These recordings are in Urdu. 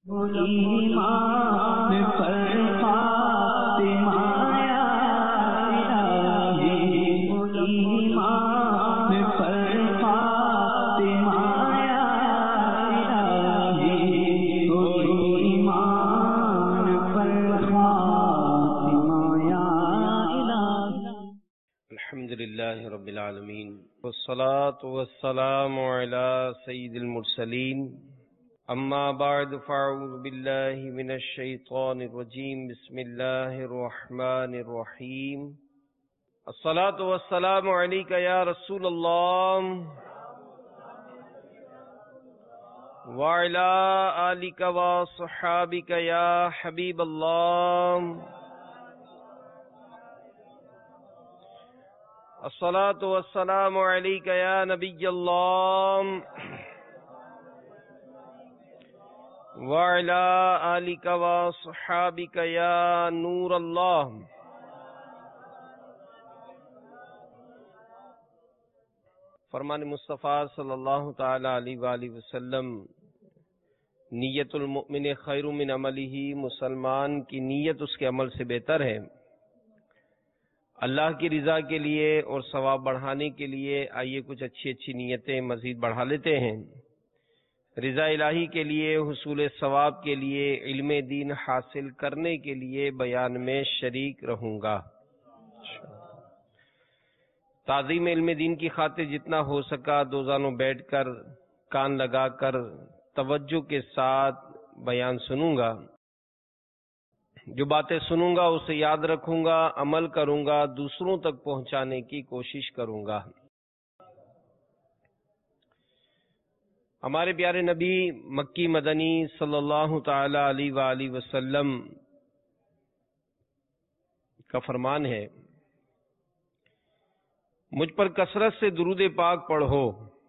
ایمان پر فاطمہ یا الہی، ایمان پر فاطمہ یا الہی، ایمان پر فاطمہ یا الہی۔ الحمدللہ رب العالمین، والصلاة والسلام علی سید المرسلین، اما بعد فاعوذ باللہ من الشیطان الرجیم، بسم اللہ الرحمن الرحیم۔ الصلاة والسلام علیک یا رسول اللہ وعلی آلک وصحابک یا حبیب اللہ۔ الصلاة والسلام علیک یا نبی اللہ وعلی آلک وصحابک یا نور اللہ۔ فرمان مصطفیٰ صلی اللہ تعالی علیہ وآلہ وسلم، نیت المؤمن خیر من عملہ، مسلمان کی نیت اس کے عمل سے بہتر ہے۔ اللہ کی رضا کے لیے اور ثواب بڑھانے کے لیے آئیے کچھ اچھی اچھی نیتیں مزید بڑھا لیتے ہیں۔ رضا الہی کے لیے، حصول ثواب کے لیے، علم دین حاصل کرنے کے لیے بیان میں شریک رہوں گا۔ تعظیم علم دین کی خاطر جتنا ہو سکا دو زانوں بیٹھ کر، کان لگا کر توجہ کے ساتھ بیان سنوں گا۔ جو باتیں سنوں گا اسے یاد رکھوں گا، عمل کروں گا، دوسروں تک پہنچانے کی کوشش کروں گا۔ ہمارے پیارے نبی مکی مدنی صلی اللہ تعالی علیہ وآلہ وسلم کا فرمان ہے، مجھ پر کثرت سے درود پاک پڑھو،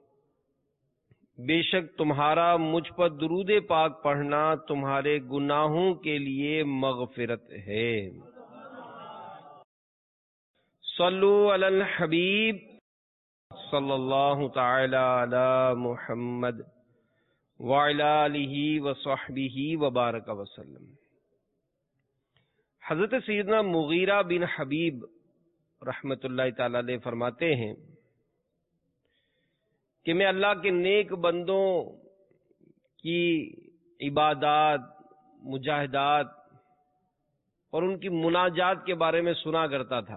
بے شک تمہارا مجھ پر درود پاک پڑھنا تمہارے گناہوں کے لیے مغفرت ہے۔ صلو علی الحبیب صلی اللہ تعالی علی محمد وعلی آلہ وصحبہ وبارک وسلم۔ حضرت سیدنا مغیرہ بن حبیب رحمت اللہ تعالی علیہ فرماتے ہیں کہ میں اللہ کے نیک بندوں کی عبادات، مجاہدات اور ان کی مناجات کے بارے میں سنا کرتا تھا،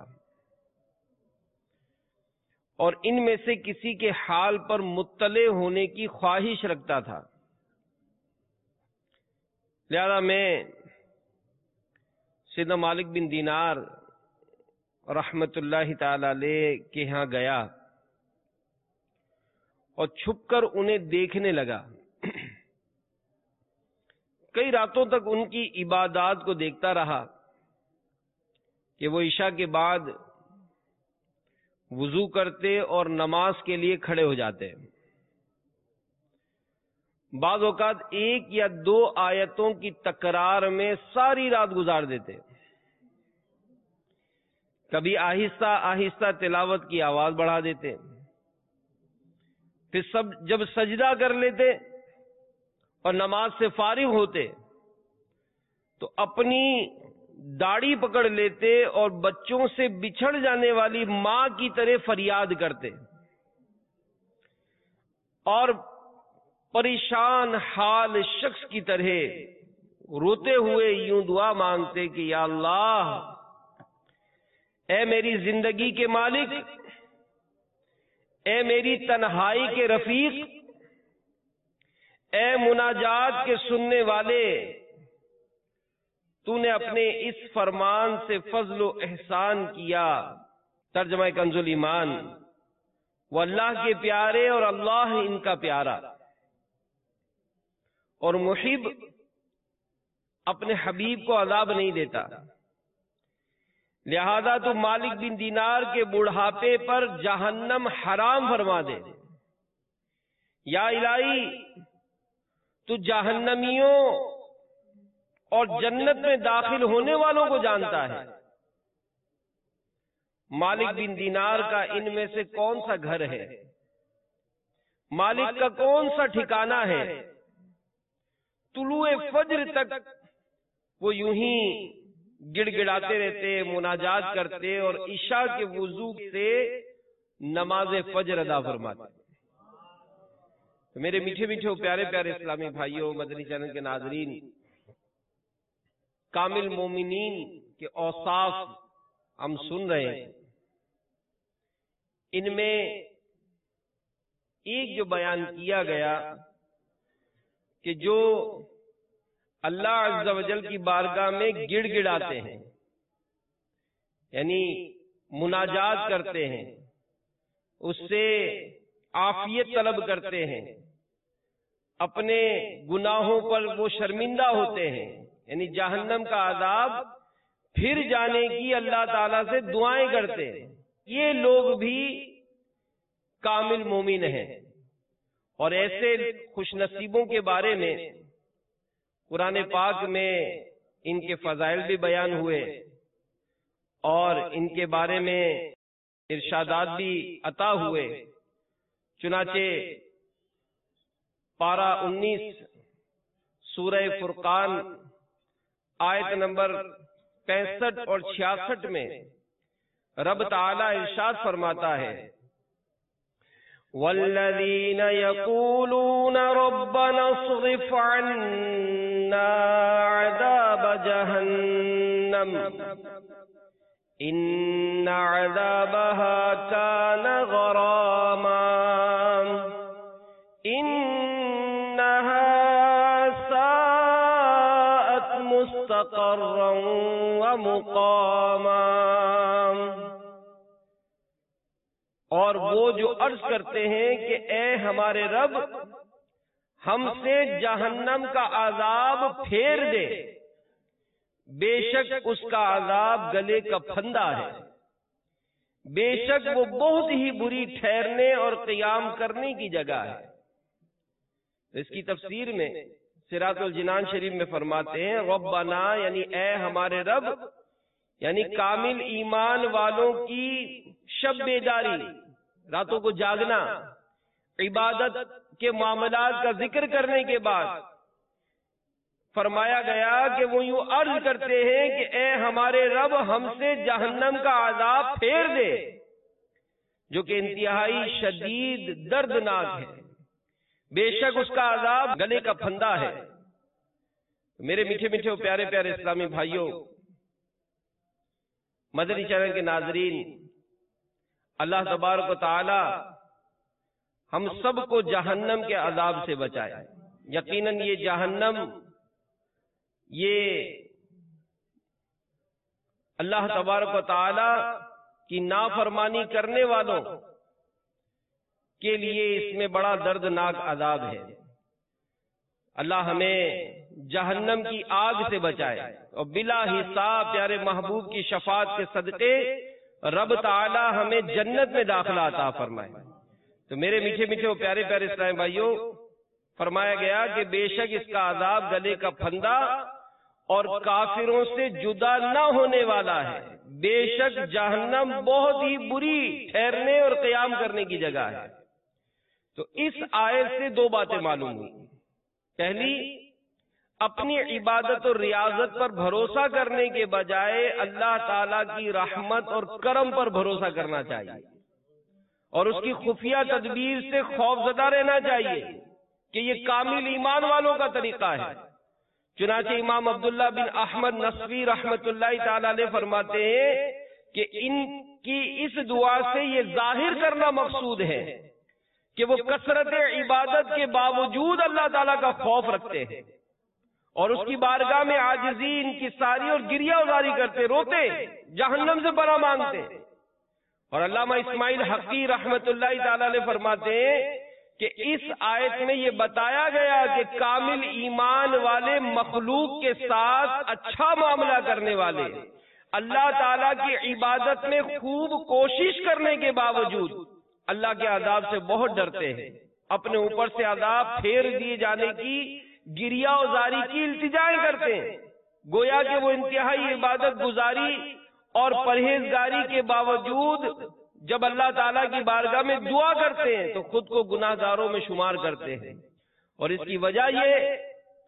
اور ان میں سے کسی کے حال پر مطلع ہونے کی خواہش رکھتا تھا۔ لہذا میں سیدنا مالک بن دینار رحمت اللہ تعالی علیہ کے ہاں گیا اور چھپ کر انہیں دیکھنے لگا۔ کئی راتوں تک ان کی عبادات کو دیکھتا رہا کہ وہ عشاء کے بعد وضو کرتے اور نماز کے لیے کھڑے ہو جاتے۔ بعض اوقات ایک یا دو آیتوں کی تکرار میں ساری رات گزار دیتے۔ کبھی آہستہ آہستہ تلاوت کی آواز بڑھا دیتے، پھر جب سجدہ کر لیتے اور نماز سے فارغ ہوتے تو اپنی داڑھی پکڑ لیتے اور بچوں سے بچھڑ جانے والی ماں کی طرح فریاد کرتے اور پریشان حال شخص کی طرح روتے ہوئے یوں دعا مانگتے کہ یا اللہ، اے میری زندگی کے مالک، اے میری تنہائی کے رفیق، اے مناجات کے سننے والے، تو نے اپنے اس فرمان سے فضل و احسان کیا۔ ترجمہ کنز الایمان، وہ اللہ کے پیارے اور اللہ ان کا پیارا، اور محب اپنے حبیب کو عذاب نہیں دیتا، لہذا تو مالک بن دینار کے بڑھاپے پر جہنم حرام فرما دے۔ یا الہی، تو جہنمیوں اور جنت میں داخل ہونے والوں کو جانتا ہے۔ مالک بن دینار کا ان میں سے کون سا گھر ہے؟ مالک کا کون سا ٹھکانہ ہے؟ طلوع فجر تک وہ یوں ہی گڑ گڑاتے رہتے، مناجات کرتے اور عشاء کے وضو سے نماز فجر ادا فرماتے۔ تو میرے میٹھے میٹھے پیارے پیارے اسلامی بھائیوں، مدنی چینل کے ناظرین، کامل مومنین کے اوصاف ہم سن رہے ہیں۔ ان میں ایک جو بیان کیا گیا کہ جو اللہ عز و جل کی بارگاہ میں گڑ گڑاتے ہیں، یعنی مناجات کرتے ہیں، اس سے عافیت طلب کرتے ہیں، اپنے گناہوں پر وہ شرمندہ ہوتے ہیں، یعنی جہنم کا عذاب پھر جانے کی اللہ تعالی سے دعائیں کرتے ہیں، یہ لوگ بھی کامل مومن ہیں۔ اور ایسے خوش نصیبوں کے بارے میں قرآن پاک میں ان کے فضائل بھی بیان ہوئے اور ان کے بارے میں ارشادات بھی عطا ہوئے۔ چنانچہ پارہ 19 سورہ فرقان آیت نمبر 65 اور 66 میں رب تعالی ارشاد فرماتا ہے، والذین یقولون ربنا اصرف عنا عذاب جہنم ان عذابها كان غراما انها ساءت مستقرا ومقاما۔ اور وہ جو عرض کرتے ہیں کہ اے ہمارے رب ہم سے جہنم کا عذاب پھیر دے، بے شک اس کا عذاب گلے کا پھندا ہے، بے شک وہ بہت ہی بری ٹھہرنے اور قیام کرنے کی جگہ ہے۔ اس کی تفسیر میں صراط الجنان شریف میں فرماتے ہیں، ربنا یعنی اے ہمارے رب، یعنی کامل ایمان والوں کی شب بیداری، راتوں کو جاگنا، عبادت کے معاملات کا ذکر کرنے کے بعد فرمایا گیا کہ وہ یوں عرض کرتے ہیں کہ اے ہمارے رب ہم سے جہنم کا عذاب پھیر دے، جو کہ انتہائی شدید دردناک ہے، بے شک اس کا عذاب گلے کا پھندا ہے۔ میرے میٹھے میٹھے اور پیارے پیارے اسلامی بھائیوں، مدنی چینل کے ناظرین، اللہ تبارک و تعالی ہم سب کو جہنم کے عذاب سے بچائے۔ یقیناً یہ جہنم، یہ اللہ تبارک و تعالی کی نافرمانی کرنے والوں کے لیے اس میں بڑا دردناک عذاب ہے۔ اللہ ہمیں جہنم کی آگ سے بچائے اور بلا حساب پیارے محبوب کی شفاعت کے صدقے رب تعالی ہمیں جنت میں داخلہ عطا فرمائے۔ تو میرے میٹھے میٹھے اور پیارے پیارے اسلامی بھائیوں، فرمایا گیا کہ بے شک اس کا عذاب گلے کا پھندا اور کافروں سے جدا نہ ہونے والا ہے، بے شک جہنم بہت ہی بری ٹھہرنے اور قیام کرنے کی جگہ ہے۔ تو اس آیت سے دو باتیں معلوم ہوئی۔ پہلی، اپنی عبادت اور ریاضت پر بھروسہ کرنے کے بجائے اللہ تعالی کی رحمت اور کرم پر بھروسہ کرنا چاہیے، اور اس کی خفیہ تدبیر سے خوف زدہ رہنا چاہیے کہ یہ کامل ایمان والوں کا طریقہ ہے۔ چنانچہ امام عبداللہ بن احمد نصفی رحمت اللہ تعالی علیہ فرماتے ہیں کہ ان کی اس دعا سے یہ ظاہر کرنا مقصود ہے کہ وہ کثرت عبادت کے باوجود اللہ تعالیٰ کا خوف رکھتے ہیں اور اس کی بارگاہ میں عاجزی، انکساری اور گریہ ازاری کرتے، روتے، جہنم سے پناہ مانگتے۔ اور علامہ اسماعیل حقی رحمت اللہ تعالی علیہ فرماتے ہیں کہ اس آیت میں یہ بتایا گیا کہ کامل ایمان والے مخلوق کے ساتھ اچھا معاملہ کرنے والے اللہ تعالیٰ کی عبادت میں خوب کوشش کرنے کے باوجود اللہ کے عذاب سے بہت ڈرتے ہیں، اپنے اوپر سے عذاب پھیر دیے جانے کی گریہ ازاری کی التجائیں کرتے ہیں، گویا کہ وہ انتہائی عبادت گزاری اور پرہیزگاری کے باوجود جب اللہ تعالیٰ کی بارگاہ میں دعا کرتے ہیں تو خود کو گناہ گاروں میں شمار کرتے ہیں۔ اور اس کی وجہ یہ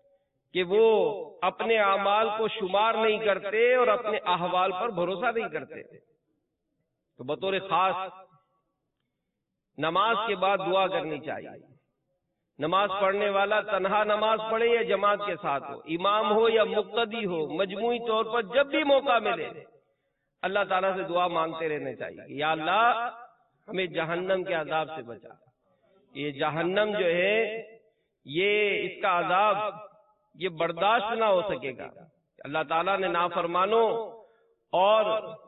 کہ وہ اپنے اعمال کو شمار نہیں کرتے اور اپنے احوال پر بھروسہ نہیں کرتے. تو بطور خاص نماز کے بعد دعا کرنی چاہیے. نماز پڑھنے والا تنہا نماز پڑھے یا جماعت کے ساتھ ہو، امام ہو یا مقتدی ہو، مجموعی طور پر جب بھی موقع ملے اللہ تعالیٰ سے دعا مانگتے رہنا چاہیے. یا اللہ ہمیں جہنم کے عذاب سے بچا. یہ جہنم جو ہے یہ اس کا عذاب یہ برداشت نہ ہو سکے گا. اللہ تعالیٰ نے نافرمانوں اور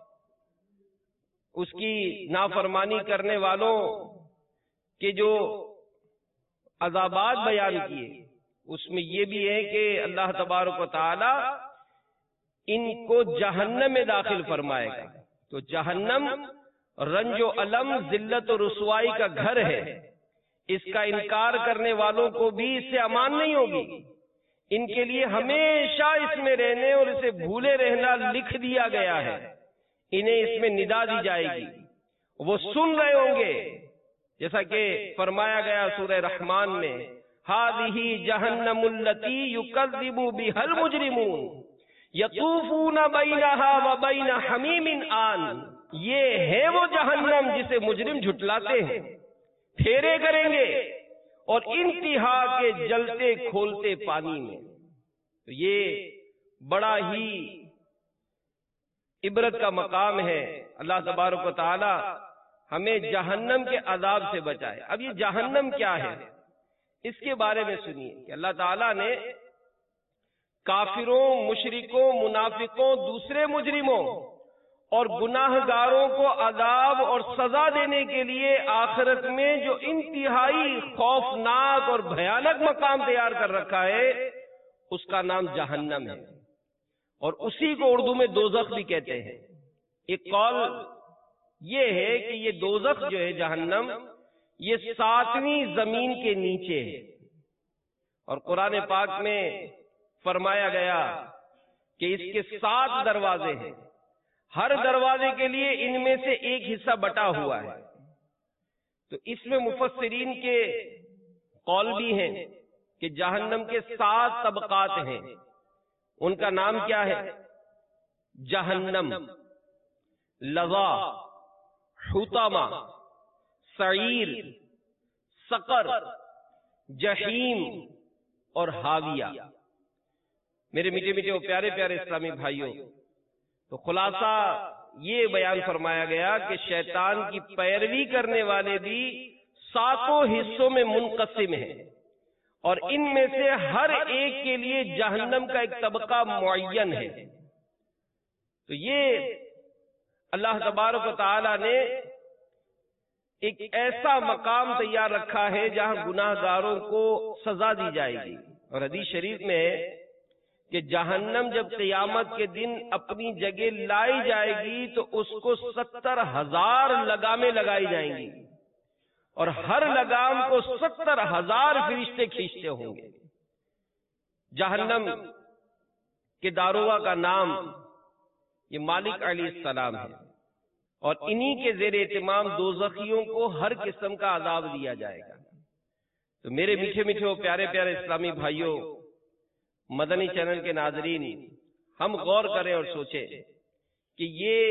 اس کی نافرمانی کرنے والوں کے جو عذابات بیان کیے اس میں یہ بھی ہے کہ اللہ تبارک و تعالی ان کو جہنم میں داخل فرمائے گا. تو جہنم رنج و علم، ذلت و رسوائی کا گھر ہے. اس کا انکار کرنے والوں کو بھی اس سے امان نہیں ہوگی. ان کے لیے ہمیشہ اس میں رہنے اور اسے بھولے رہنا لکھ دیا گیا ہے. انہیں اس میں ندا دی جائے گی، وہ سن رہے ہوں گے، جیسا کہ فرمایا گیا سورہ رحمان میں، ہذہ جہنم التی یکذب بها المجرمون یطوفون بینہا وبین حمیم آن. یہ ہے وہ جہنم جسے مجرم جھٹلاتے ہیں، پھیرے کریں گے اور انتہا کے جلتے کھولتے پانی میں. تو یہ بڑا ہی عبرت کا مقام ہے. اللہ تبارک و تعالی ہمیں جہنم کے عذاب سے بچائے. اب یہ جہنم کیا ہے اس کے بارے میں سنیے کہ اللہ تعالیٰ نے کافروں، مشرکوں، منافقوں، دوسرے مجرموں اور گناہ گاروں کو عذاب اور سزا دینے کے لیے آخرت میں جو انتہائی خوفناک اور بھیانک مقام تیار کر رکھا ہے اس کا نام جہنم ہے، اور اسی کو اردو میں دوزخ بھی کہتے ہیں. ایک قول یہ ہے کہ یہ دوزخ جو ہے جہنم یہ 7ویں زمین کے نیچے ہے. اور قرآن پاک میں فرمایا گیا کہ اس کے 7 دروازے ہیں، ہر دروازے کے لیے ان میں سے ایک حصہ بٹا ہوا ہے. تو اس میں مفسرین کے قول بھی ہیں کہ جہنم کے 7 طبقات ہیں. ان کا نام کیا ہے؟ جہنم، لظا، حطمہ، سعیر، سقر، جحیم اور حاویہ. میرے میٹھے میٹھے اور پیارے پیارے اسلامی بھائیوں، تو خلاصہ یہ بیان فرمایا گیا کہ شیطان کی پیروی کرنے والے بھی 7 حصوں میں منقسم ہیں، اور ان میں سے ہر ایک کے لیے جہنم کا ایک طبقہ معین ہے. تو یہ اللہ تبارک و تعالی نے ایک ایسا مقام تیار رکھا ہے جہاں گناہ گاروں کو سزا دی جائے گی. اور حدیث شریف میں ہے کہ جہنم جب قیامت کے دن اپنی جگہ لائی جائے گی تو اس کو 70,000 لگامیں لگائی جائیں گی، اور ہر لگام کو 70,000 فرشتے کھینچتے ہوں گے. جہنم کے داروغہ کا نام یہ مالک علیہ السلام ہے، اور انہی کے زیر اہتمام دوزخیوں کو ہر قسم کا عذاب دیا جائے گا. تو میرے میٹھے میٹھے اور پیارے پیارے اسلامی بھائیوں، مدنی چینل کے ناظرین، ہم غور کریں اور سوچیں کہ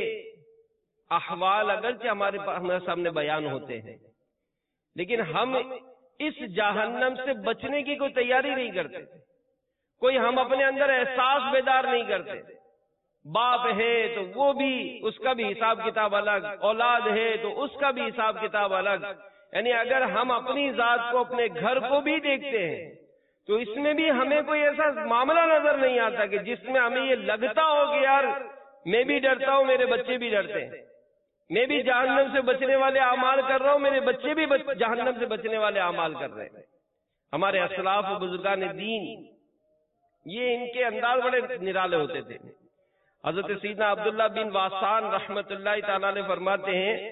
یہ احوال اگرچہ ہمارے سامنے بیان ہوتے ہیں، لیکن ہم اس جہنم سے بچنے کی کوئی تیاری نہیں کرتے. کوئی ہم اپنے اندر احساس بیدار نہیں کرتے. باپ ہے تو وہ بھی، اس کا بھی حساب کتاب الگ، اولاد ہے تو اس کا بھی حساب کتاب الگ. یعنی اگر ہم اپنی ذات کو، اپنے گھر کو بھی دیکھتے ہیں تو اس میں بھی ہمیں کوئی ایسا معاملہ نظر نہیں آتا کہ جس میں ہمیں یہ لگتا ہو کہ یار میں بھی ڈرتا ہوں، میرے بچے بھی ڈرتے ہیں، میں بھی جہنم سے بچنے والے اعمال کر رہا ہوں، میرے بچے بھی جہنم سے بچنے والے اعمال کر رہے ہیں. ہمارے اسلاف و بزرگان دین یہ ان کے انداز بڑے نرالے ہوتے تھے. حضرت سیدنا عبداللہ بن واسان رحمت اللہ تعالی علیہ فرماتے ہیں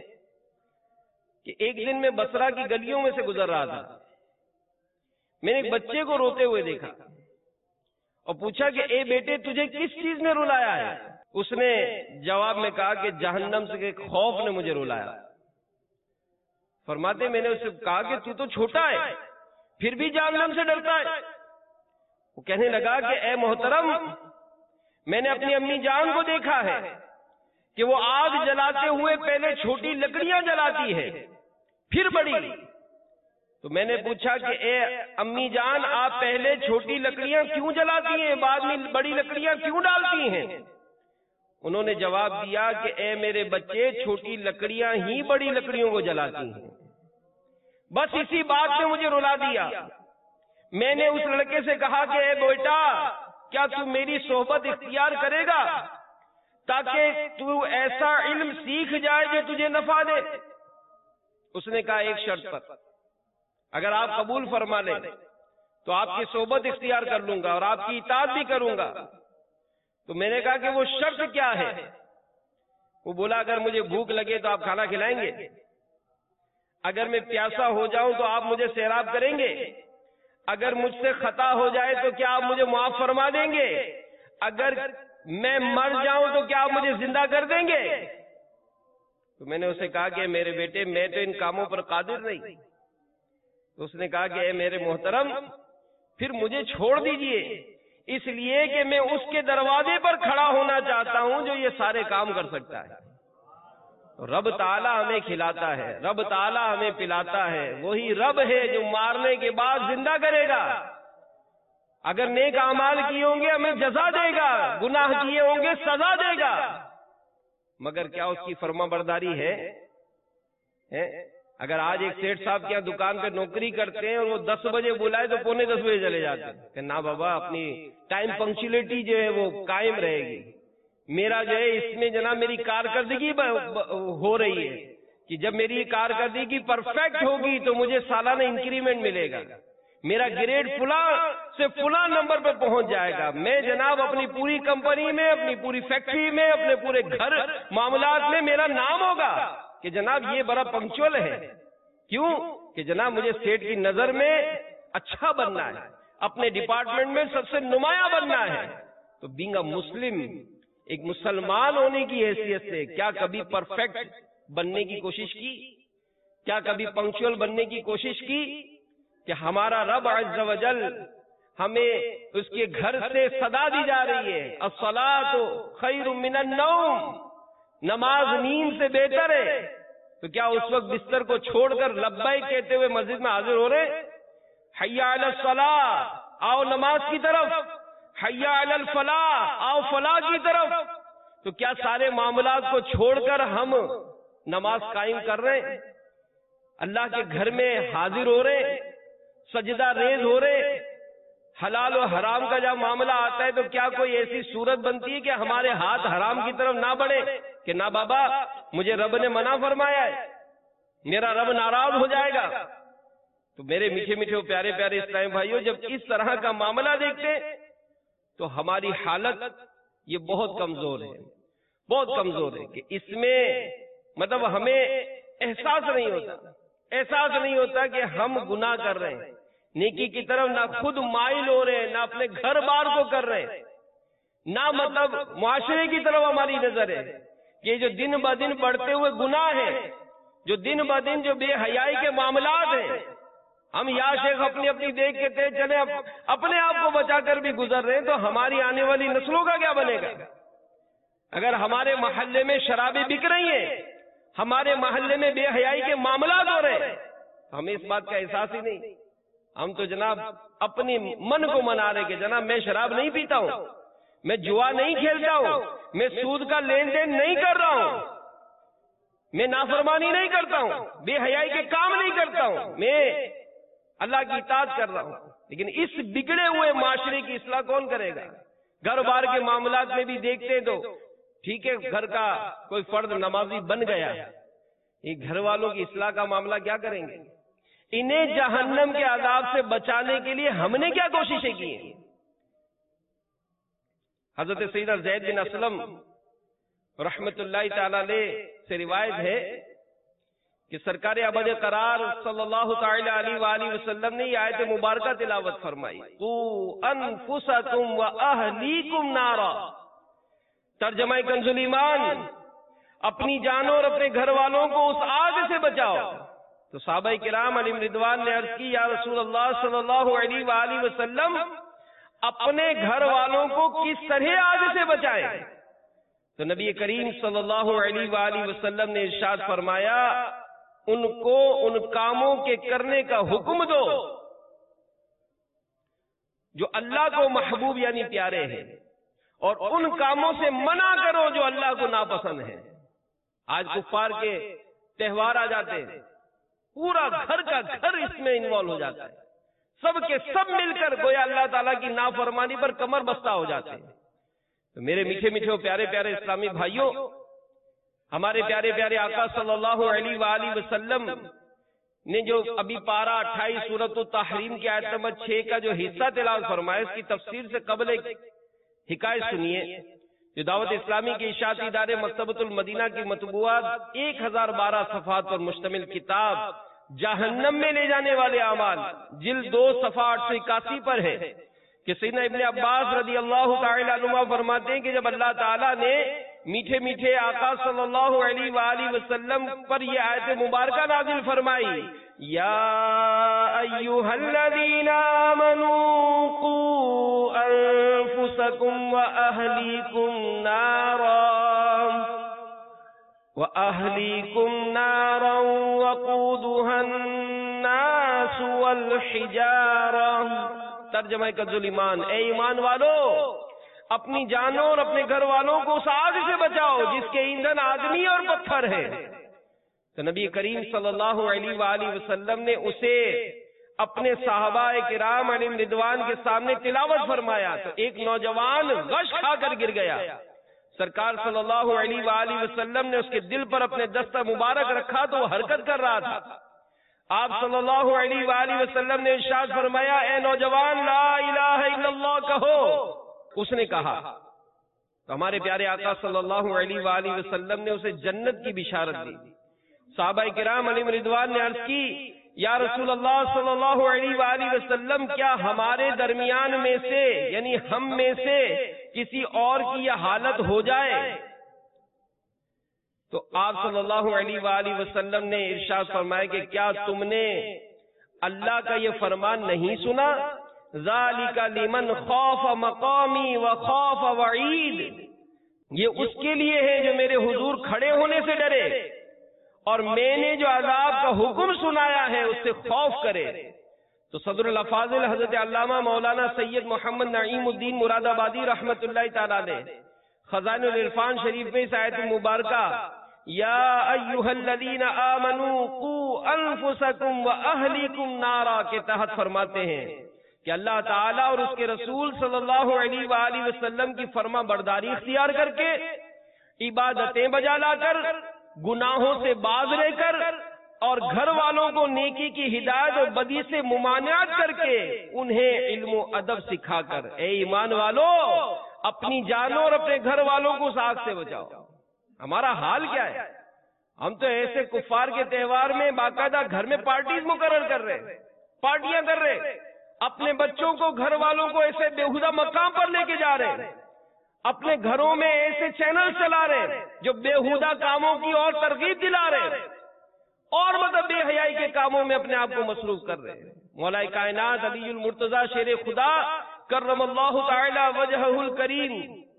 کہ ایک دن میں بصرہ کی گلیوں میں سے گزر رہا تھا. میں نے ایک بچے کو روتے ہوئے دیکھا اور پوچھا کہ اے بیٹے تجھے کس چیز نے رلایا ہے؟ اس نے جواب میں کہا کہ جہنم سے خوف نے مجھے رلایا. فرماتے میں نے اس سے کہا کہ تو چھوٹا ہے پھر بھی جہنم سے ڈرتا ہے. وہ کہنے لگا کہ اے محترم، میں نے اپنی امی جان کو دیکھا ہے کہ وہ آگ جلاتے ہوئے پہلے چھوٹی لکڑیاں جلاتی ہے پھر بڑی۔ تو میں نے پوچھا کہ اے امی جان، آپ پہلے چھوٹی لکڑیاں کیوں جلاتی ہیں، بعد میں بڑی لکڑیاں کیوں ڈالتی ہیں؟ انہوں نے جواب دیا کہ اے میرے بچے، چھوٹی لکڑیاں ہی بڑی لکڑیوں کو جلاتی ہیں۔ بس اسی بات نے مجھے رلا دیا۔ میں نے اس لڑکے سے کہا کہ اے بیٹا، کیا تو میری صحبت اختیار کرے گا تاکہ تو ایسا علم سیکھ جائے جو تجھے نفع دے؟ اس نے کہا ایک شرط پر، اگر آپ قبول فرما لیں تو آپ کی صحبت اختیار کر لوں گا اور آپ کی اطاعت بھی کروں گا۔ تو میں نے کہا کہ وہ شرط کیا ہے؟ وہ بولا اگر مجھے بھوک لگے تو آپ کھانا کھلائیں گے، اگر میں پیاسا ہو جاؤں تو آپ مجھے سیراب کریں گے، اگر مجھ سے خطا ہو جائے تو کیا آپ مجھے معاف فرما دیں گے، اگر میں مر جاؤں تو کیا آپ مجھے زندہ کر دیں گے؟ تو میں نے اسے کہا کہ میرے بیٹے، میں تو ان کاموں پر قادر نہیں۔ تو اس نے کہا کہ اے میرے محترم، پھر مجھے چھوڑ دیجئے، اس لیے کہ میں اس کے دروازے پر کھڑا ہونا چاہتا ہوں جو یہ سارے کام کر سکتا ہے۔ رب تعالیٰ ہمیں کھلاتا ہے، رب تعالیٰ ہمیں پلاتا ہے، وہی رب ہے جو مارنے کے بعد زندہ کرے گا۔ اگر نیک اعمال کیے ہوں گے ہمیں جزا دے گا، گناہ کیے ہوں گے سزا دے گا، مگر کیا اس کی فرما برداری ہے؟ اگر آج ایک سیٹھ صاحب کے یہاں دکان پہ نوکری کرتے ہیں اور وہ 10 بجے بلائے تو 9:45 بجے چلے جاتے ہیں کہ نہ بابا، اپنی ٹائم پنکچولیٹی جو ہے وہ قائم رہے گی۔ میرا جو ہے اس میں جناب میری کارکردگی ہو رہی ہے کہ جب میری کارکردگی پرفیکٹ ہوگی تو مجھے سالانہ انکریمنٹ ملے گا، میرا گریڈ فلاں سے فلاں نمبر پہ پہنچ جائے گا۔ میں جناب اپنی پوری کمپنی میں، اپنی پوری فیکٹری میں، اپنے پورے گھر معاملات میں میرا نام ہوگا کہ جناب یہ بڑا پنکچول ہے۔ کیوں؟ کہ جناب مجھے سیٹ کی نظر میں اچھا بننا ہے، اپنے ڈپارٹمنٹ میں سب سے نمایاں بننا ہے۔ تو بینگ اے مسلم، ایک مسلمان ہونے کی حیثیت سے کیا کبھی پرفیکٹ بننے کی کوشش کی؟ کیا کبھی پنکچول بننے کی کوشش کی؟ کہ ہمارا رب عز و جل ہمیں اس کے گھر سے صدا دی جا رہی ہے، الصلاۃ خیر من النوم، نماز نیند سے بہتر ہے، تو کیا اس وقت بستر کو چھوڑ کر لبیک کہتے ہوئے مسجد میں حاضر ہو رہے؟ حی علی الصلاۃ، آؤ نماز کی طرف، حی علی الفلاح، آؤ فلاح کی طرف۔ تو کیا سارے معاملات کو چھوڑ کر ہم نماز قائم کر رہے ہیں، اللہ کے گھر میں حاضر ہو رہے، سجدہ ریز ہو رہے؟ حلال و حرام کا جب معاملہ آتا ہے تو کیا کوئی ایسی صورت بنتی ہے کہ ہمارے ہاتھ حرام کی طرف نہ بڑھے کہ نہ بابا، مجھے رب نے منع فرمایا ہے، میرا رب ناراض ہو جائے گا؟ تو میرے میٹھے میٹھے پیارے پیارے اسلامی بھائیوں، جب اس طرح کا معاملہ دیکھتے تو ہماری حالت یہ بہت کمزور ہے، بہت کمزور ہے کہ اس میں مطلب ہمیں احساس نہیں ہوتا کہ ہم گناہ کر رہے ہیں، نیکی کی طرف نہ خود مائل ہو رہے ہیں، نہ اپنے گھر بار کو کر رہے ہیں، نہ مطلب معاشرے کی طرف ہماری نظر ہے کہ جو دن بدن بڑھتے ہوئے گناہ ہیں، جو دن بدن جو بے حیائی کے معاملات ہیں، ہم یا شیخ اپنی اپنی دیکھ کے تھے چلے اپنے آپ کو بچا کر بھی گزر رہے ہیں، تو ہماری آنے والی نسلوں کا کیا بنے گا؟ اگر ہمارے محلے میں شرابیں بک رہی ہیں، ہمارے محلے میں بے حیائی کے معاملات ہو رہے ہیں، ہمیں اس بات کا احساس ہی نہیں۔ ہم تو جناب اپنی من کو منا رہے کہ جناب میں شراب نہیں پیتا ہوں، میں جوا نہیں کھیلتا ہوں، میں سود کا لین دین نہیں کر رہا ہوں، میں نافرمانی نہیں کرتا ہوں، بے حیائی کے کام نہیں کرتا ہوں، میں اللہ کی اطاعت کر رہا ہوں۔ لیکن اس بگڑے ہوئے معاشرے کی اصلاح کون کرے گا؟ گھر بار کے معاملات میں بھی دیکھتے ہیں تو ٹھیک ہے، گھر کا کوئی فرد نمازی بن گیا، یہ گھر والوں کی اصلاح کا معاملہ کیا کریں گے؟ انہیں جہنم کے عذاب سے بچانے کے لیے ہم نے کیا کوششیں کی ہیں؟ حضرت سیدنا زید بن اسلم رحمت اللہ تعالی علیہ سے روایت ہے کہ سرکار ابد قرار صلی اللہ تعالی علیہ وآلہ وسلم نے یہ آیت مبارکہ تلاوت فرمائی، قوا انفسکم واہلیکم نارا۔ ترجمہ کنز ایمان، اپنی جانوں اور اپنے گھر والوں کو اس آگ سے بچاؤ۔ تو صحابہ کرام علیہم رضوان نے عرض کی، یا رسول اللہ صلی اللہ علیہ وآلہ وسلم، اپنے گھر والوں کو کس طرح آگ سے بچائے؟ تو نبی کریم صلی اللہ علیہ وآلہ وسلم نے ارشاد فرمایا ان کو ان کاموں کے کرنے کا حکم دو جو اللہ کو محبوب یعنی پیارے ہیں، اور ان کاموں سے منع کرو جو اللہ کو ناپسند ہے۔ آج کفار کے تہوار آ جاتے ہیں، پورا گھر کا گھر اس میں انوالو ہو جاتا ہے، سب کے سب مل کر گویا اللہ تعالیٰ کی نافرمانی پر کمر بستہ ہو جاتے ہیں۔ تو میرے میٹھے میٹھے پیارے پیارے اسلامی بھائیوں، ہمارے پیارے پیارے آقا صلی اللہ علیہ وآلہ وسلم نے جو ابھی پارہ 28 سورۃ التحریم کی آیت نمبر 6 کا جو حصہ تلاوت فرمایا، اس کی تفسیر سے قبل ایک حکایت سنیے۔ جو دعوت اسلامی کے اشاعتی ادارے مکتبۃ المدینہ کی مطبوعات 1012 صفحات پر مشتمل کتاب جہنم میں لے جانے والے اعمال جلد 2 صفحہ 881 پر ہے کہ سیدنا ابن عباس رضی اللہ تعالی عنہما فرماتے ہیں کہ جب اللہ تعالیٰ نے میٹھے میٹھے آقا صلی اللہ علیہ وآلہ وسلم پر یہ آیت مبارکہ نازل فرمائی، یا ایھا الذین آمنوا قوا انفسکم وأهلیکم نارا وقودها الناس والحجارہ۔ ترجمہ کنز ایمان، اے ایمان والو اپنی جانوں اور اپنے گھر والوں کو اس آگ سے بچاؤ جس کے ایندھن آدمی اور پتھر ہے۔ تو نبی کریم صلی اللہ علیہ وآلہ وسلم نے اسے اپنے صحابہ کرام علیہم رضوان کے سامنے تلاوت فرمایا تو ایک نوجوان غش کھا کر گر گیا۔ سرکار صلی اللہ علیہ وآلہ وسلم نے اس کے دل پر اپنے دستہ مبارک رکھا تو وہ حرکت کر رہا تھا۔ آپ صلی اللہ علیہ وآلہ وسلم نے ارشاد فرمایا، اے نوجوان لا الہ الا اللہ کہو۔ اس نے کہا تو ہمارے پیارے آقا صلی اللہ علیہ وآلہ وسلم نے اسے جنت کی بشارت دی۔ صحابہ کرام علیہم رضوان نے عرض کی، یا رسول اللہ صلی اللہ علیہ وآلہ وسلم کیا ہمارے درمیان میں سے یعنی ہم میں سے کسی اور کی یہ حالت ہو جائے؟ تو آپ صلی اللہ علیہ وآلہ وسلم نے ارشاد فرمایا کہ کیا تم نے اللہ کا یہ فرمان نہیں سنا، ذالک لمن خاف مقامی وخاف وعید، یہ اس کے لیے ہے جو میرے حضور کھڑے ہونے سے ڈرے اور میں نے جو عذاب کا حکم سنایا ہے اس سے خوف کرے۔ تو صدر الافاضل حضرت علامہ مولانا سید محمد نعیم الدین مراد آبادی رحمت اللہ تعالی علیہ خزائن العرفان شریف میں اس آیت مبارکہ یا ایھا الذین آمنوا قوا انفسکم واہلیکم نارا کے تحت فرماتے ہیں کہ اللہ تعالیٰ اور اس کے رسول صلی اللہ علیہ وآلہ وسلم کی فرما برداری اختیار کر کے، عبادتیں بجا لا کر، گناہوں سے باز رہ کر اور گھر والوں کو نیکی کی ہدایت اور بدی سے ممانعت کر کے انہیں علم و ادب سکھا کر، اے ایمان والو اپنی جانوں اور اپنے گھر والوں کو اس آگ سے بچاؤ۔ ہمارا حال کیا ہے؟ ہم تو ایسے کفار کے تہوار میں باقاعدہ گھر میں پارٹیز مقرر کر رہے، پارٹیاں کر رہے، اپنے بچوں کو گھر والوں کو ایسے بےہودہ مقام پر لے کے جا رہے ہیں، اپنے گھروں میں ایسے چینل چلا رہے جو بےہودہ کاموں کی اور ترغیب دلا رہے اور مطلب بے حیائی کے کاموں میں اپنے آپ کو مصروف کر رہے ہیں۔ مولا کائنات علی المرتضی شیر خدا کرم اللہ تعالی وجہہ الکریم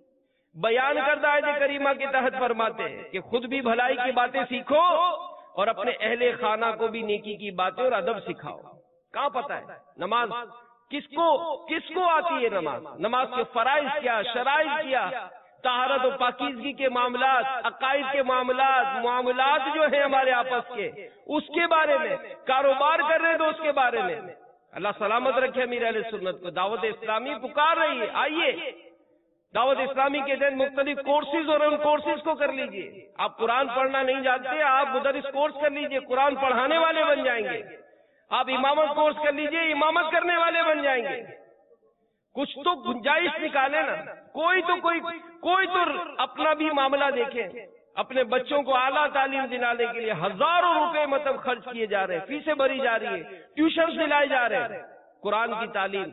بیان کردہ آیت کریمہ کے تحت فرماتے ہیں کہ خود بھی بھلائی کی باتیں سیکھو اور اپنے اہل خانہ کو بھی نیکی کی باتیں اور ادب سکھاؤ۔ کہاں پتہ ہے نماز کس کو آتی ہے؟ نماز کے فرائض کیا، شرائط کیا، طہارت و پاکیزگی کے معاملات، عقائد کے معاملات جو ہیں ہمارے آپس کے، اس کے بارے میں، کاروبار کر رہے تو اس کے بارے میں۔ اللہ سلامت رکھے امیر اہل سنت کو۔ دعوت اسلامی پکار رہی ہے، آئیے دعوت اسلامی کے تحت مختلف کورسز اور ان کورسز کو کر لیجئے۔ آپ قرآن پڑھنا نہیں جانتے، آپ مدرس کورس کر لیجئے، قرآن پڑھانے والے بن جائیں گے۔ آپ امامت کورس کر لیجئے، امامت کرنے والے بن جائیں گے۔ کچھ تو گنجائش نکالے نا، کوئی تو اپنا بھی معاملہ دیکھیں۔ اپنے بچوں کو اعلیٰ تعلیم دلانے کے لیے ہزاروں روپے مطلب خرچ کیے جا رہے ہیں، فیسیں بھری جا رہی ہے، ٹیوشنز دلائے جا رہے ہیں۔ قرآن کی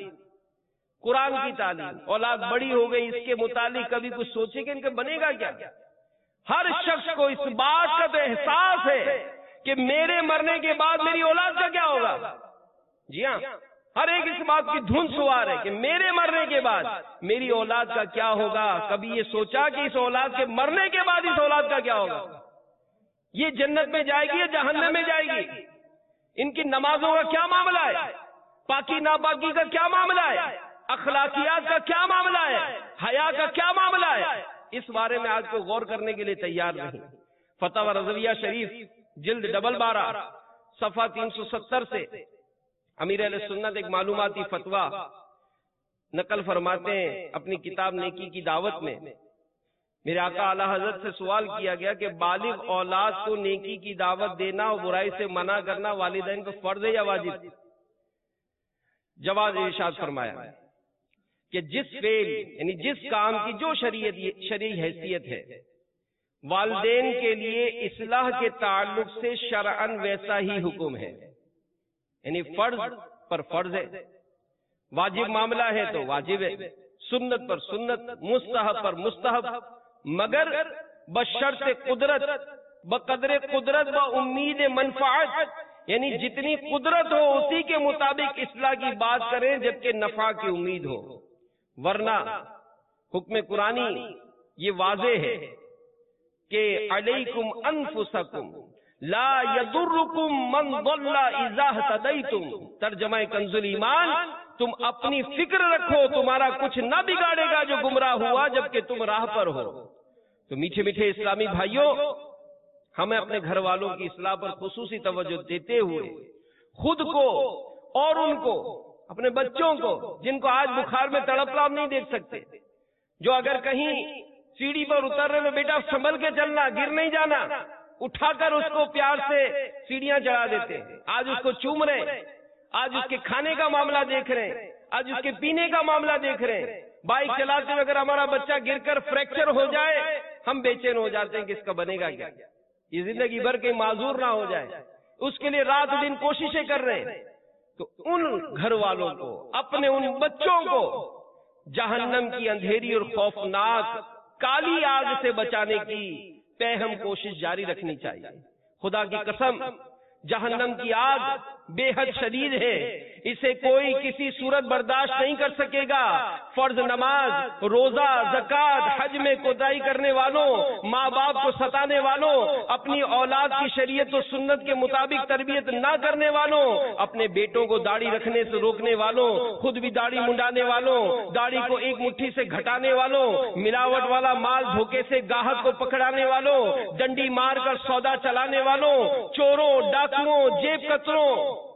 تعلیم، اولاد بڑی ہو گئی، اس کے متعلق کبھی کچھ سوچے کہ ان کا بنے گا کیا؟ ہر شخص کو اس بات کا تو احساس ہے کہ میرے مرنے کے بعد میری اولاد کا کیا ہوگا۔ جی ہاں، ہر ایک اس بات کی دھن سوار ہے کہ میرے مرنے کے بعد میری اولاد کا کیا ہوگا. کبھی یہ سوچا کہ اس اولاد کے مرنے کے بعد اس اولاد کا کیا ہوگا؟ یہ جنت میں جائے گی یا جہنم میں جائے گی؟ ان کی نمازوں کا کیا معاملہ ہے؟ پاکی ناپاکی کا کیا معاملہ ہے؟ اخلاقیات کا کیا معاملہ ہے؟ حیا کا کیا معاملہ ہے؟ اس بارے میں آج کو غور کرنے کے لیے تیار نہیں. فتاوی رضویہ شریف جلد 12 صفحہ 370 سے امیر اہل سنت ایک معلوماتی فتویٰ نقل فرماتے ہیں اپنی کتاب نیکی کی دعوت میں. میرے آقا اعلی حضرت سے سوال کیا گیا کہ بالغ اولاد کو نیکی کی دعوت دینا اور برائی سے منع کرنا والدین کو فرض ہے یا واجب؟ جواب ارشاد فرمایا کہ جس فعل یعنی جس کام کی جو شرعی حیثیت ہے والدین کے لیے اصلاح کے تعلق سے شرعاً ویسا ہی حکم ہے. یعنی فرض پر فرض ہے، واجب معاملہ ہے تو واجب ہے، سنت پر سنت، مستحب پر مستحب، مگر بشرط قدرت، بقدر قدرت و امید منفعت، یعنی جتنی قدرت ہو اسی کے مطابق اصلاح کی بات کریں جبکہ نفع کی امید ہو. ورنہ حکم قرآنی یہ واضح ہے کہ علیکم انفسکم لا یضرکم من ضل اذا اهتدیتم. ترجمہ کنز الایمان، تم اپنی فکر رکھو تمہارا کچھ نہ بگاڑے گا جو گمراہ ہوا جبکہ تم راہ پر ہو. تو میٹھے میٹھے اسلامی بھائیوں، ہمیں اپنے گھر والوں کی اصلاح پر خصوصی توجہ دیتے ہوئے خود کو اور ان کو، اپنے بچوں کو جن کو آج بخار میں تڑپ رہا ہم نہیں دیکھ سکتے، جو اگر کہیں سیڑھی پر اترنے میں بیٹا سنبھل کے چلنا، گر نہیں جانا، اٹھا کر اس کو پیار سے سیڑھیاں چڑھا دیتے ہیں، آج اس کو چوم رہے ہیں، آج اس کے کھانے کا معاملہ دیکھ رہے ہیں، آج اس کے پینے کا معاملہ دیکھ رہے ہیں. بائک چلاتے ہوئے اگر ہمارا بچہ گر کر فریکچر ہو جائے ہم بے چین ہو جاتے ہیں کہ اس کا بنے گا کیا، یہ زندگی بھر کہیں معذور نہ ہو جائے، اس کے لیے رات دن کوششیں کر رہے ہیں. تو ان گھر والوں کو، اپنے ان بچوں کو جہنم کی اندھیری اور خوفناک کالی آگ سے بچانے کی پہم کوشش جاری رکھنی چاہیے. خدا کی قسم جہنم کی آگ بے حد شدید ہے، اسے کوئی کسی صورت برداشت نہیں کر سکے گا. فرض نماز، روزہ، زکات، حج میں کوتاہی کرنے والوں، ماں باپ کو ستانے والوں، اپنی اولاد کی شریعت و سنت کے مطابق تربیت نہ کرنے والوں، اپنے بیٹوں کو داڑھی رکھنے سے روکنے والوں، خود بھی داڑھی منڈانے والوں، داڑھی کو ایک مٹھی سے گھٹانے والوں، ملاوٹ والا مال دھوکے سے گاہک کو پکڑانے والوں، ڈنڈی مار کر سودا چلانے والوں، چوروں، ڈاکوؤں، جیب کتروں،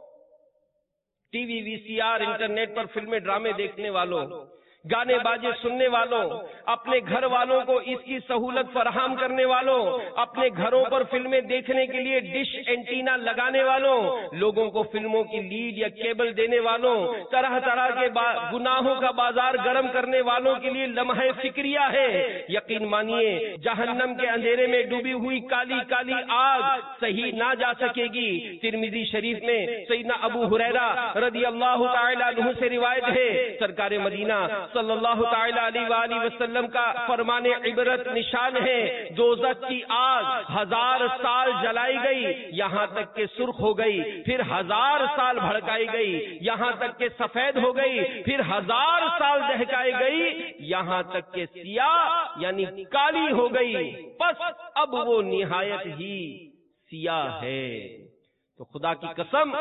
T V, V C R, internet پر فلمیں ڈرامے دیکھنے والوں، گانے باجے سننے والوں، اپنے گھر والوں کو اس کی سہولت فراہم کرنے والوں، اپنے گھروں پر فلمیں دیکھنے کے لیے ڈش اینٹینا لگانے والوں، لوگوں کو فلموں کی لیڈ یا کیبل دینے والوں، طرح طرح کے گناہوں کا بازار گرم کرنے والوں کے لیے لمحہ فکریہ ہے. یقین مانیے جہنم کے اندھیرے میں ڈوبی ہوئی کالی کالی آگ صحیح نہ جا سکے گی. ترمذی شریف میں سیدنا ابو ہریرہ رضی اللہ تعالی عنہ سے روایت ہے، سرکار مدینہ صلی اللہ تعالی علیہ وآلہ وسلم کا فرمان عبرت نشان ہے، دوزخ کی آگ 1000 سال جلائی گئی یہاں تک کہ سرخ ہو گئی، پھر 1000 سال بھڑکائی گئی یہاں تک کہ سفید ہو گئی، پھر 1000 سال دہکائی گئی یہاں تک کہ سیاہ یعنی کالی ہو گئی، بس اب وہ نہایت ہی سیاہ ہے. تو خدا کی قسم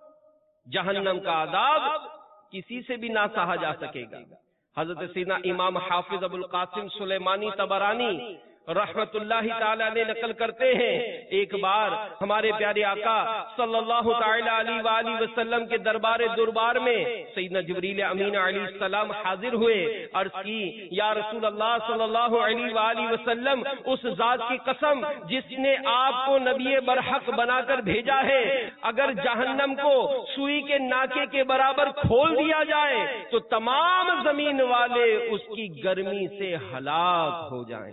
جہنم کا عذاب کسی سے بھی نہ سہا جا سکے گا. حضرت سیدنا امام حافظ ابو القاسم سلیمانی طبرانی رحمت اللہ تعالی علیہ نقل کرتے ہیں، ایک بار ہمارے پیارے آقا صلی اللہ تعالی علیہ وآلہ وسلم کے دربار میں سیدنا جبریل امین علیہ السلام حاضر ہوئے. عرض کی یا رسول اللہ صلی اللہ علیہ وآلہ وسلم، اس ذات کی قسم جس نے آپ کو نبی برحق بنا کر بھیجا ہے، اگر جہنم کو سوئی کے ناکے کے برابر کھول دیا جائے تو تمام زمین والے اس کی گرمی سے ہلاک ہو جائیں.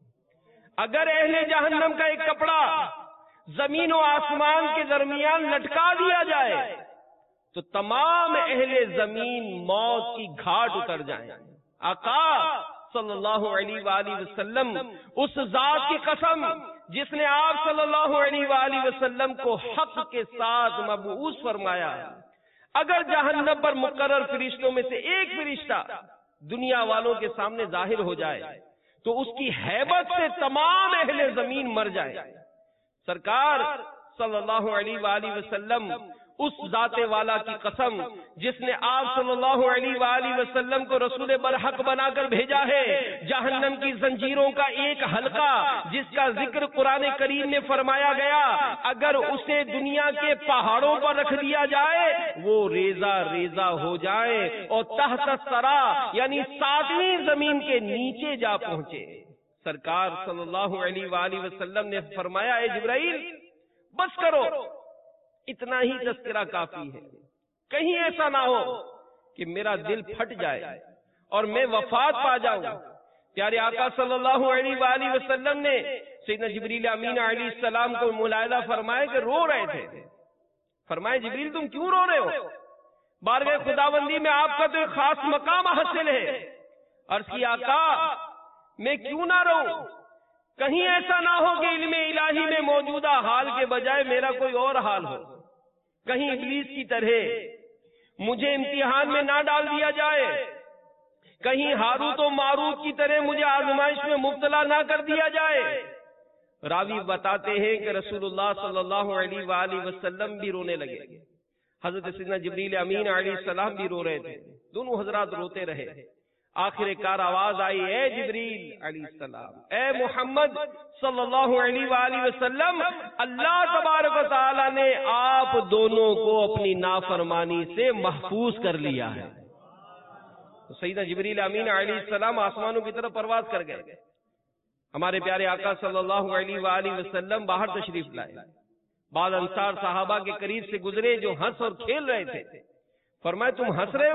اگر اہل جہنم کا ایک کپڑا زمین و آسمان کے درمیان لٹکا دیا جائے تو تمام اہل زمین موت کی گھاٹ اتر جائیں. آقا صلی اللہ علیہ وآلہ وسلم اس ذات کی قسم جس نے آپ صلی اللہ علیہ وآلہ وسلم کو حق کے ساتھ مبعوث فرمایا، اگر جہنم پر مقرر فرشتوں میں سے ایک فرشتہ دنیا والوں کے سامنے ظاہر ہو جائے تو اس کی ہیبت سے تمام اہل زمین مر جائے۔ سرکار صلی اللہ علیہ وآلہ وسلم اس ذات والا کی قسم جس نے آپ صلی اللہ علیہ وآلہ وسلم کو رسول برحق بنا کر بھیجا ہے، جہنم کی زنجیروں کا ایک حلقہ جس کا ذکر قرآن کریم میں فرمایا گیا، اگر اسے دنیا کے پہاڑوں پر رکھ دیا جائے وہ ریزہ ریزہ ہو جائے اور تحت الثری یعنی ساتویں زمین کے نیچے جا پہنچے۔ سرکار صلی اللہ علیہ وآلہ وسلم نے فرمایا، اے جبرائیل بس کرو، اتنا ہی تذکرہ کافی ہے، کہیں ایسا نہ ہو کہ میرا دل پھٹ جائے اور میں وفات پا جاؤں۔ پیارے آقا صلی اللہ علیہ وآلہ وسلم نے سیدنا جبریل امین علیہ السلام کو ملاحظہ فرمایا کہ رو رہے تھے۔ فرمائے جبریل تم کیوں رو رہے ہو؟ بارگاہ خداوندی میں آپ کا تو ایک خاص مقام حاصل ہے۔ عرض کی آقا میں کیوں نہ رہوں، کہیں ایسا نہ ہو کہ علم الہی میں موجودہ حال کے بجائے میرا کوئی اور حال ہو، کہیں ابلیس کی طرح مجھے امتحان میں نہ ڈال دیا جائے، کہیں ہاروت و ماروت کی طرح مجھے آزمائش میں مبتلا نہ کر دیا جائے۔ راوی بتاتے ہیں کہ رسول اللہ صلی اللہ علیہ وآلہ وسلم بھی رونے لگے، حضرت سیدنا جبریل امین علیہ السلام بھی رو رہے تھے، دونوں حضرات روتے رہے۔ آخر کار آواز آئی، اے جبریل علیہ السلام، اے محمد صلی اللہ علیہ وآلہ وسلم، اللہ تبارک و تعالی نے آپ دونوں کو اپنی نافرمانی سے محفوظ کر لیا ہے۔ تو سیدنا جبریل امین علیہ السلام آسمانوں کی طرف پرواز کر گئے۔ ہمارے پیارے آقا صلی اللہ علیہ وآلہ وسلم باہر تشریف لائے، بعض انصار صحابہ کے قریب سے گزرے جو ہنس اور کھیل رہے تھے۔ فرمائے تم ہنس رہے